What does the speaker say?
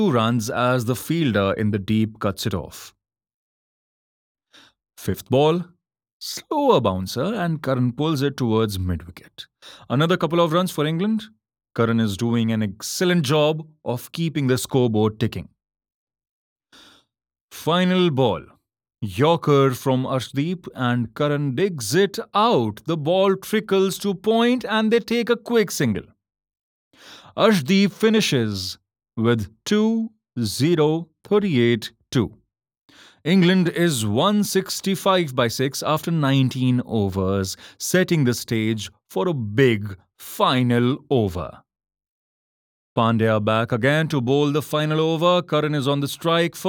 runs as the fielder in the deep cuts it off. Fifth ball, slower bouncer, and Karan pulls it towards mid wicket. Another couple of runs for England. Karan is doing an excellent job of keeping the scoreboard ticking. Final ball. Yorker from Arshdeep and Karan digs it out. The ball trickles to point and they take a quick single. Arshdeep finishes with 2-0-38-2. England is 165 by 6 after 19 overs, setting the stage for a big final over. Pandya back again to bowl the final over. Karan is on the strike for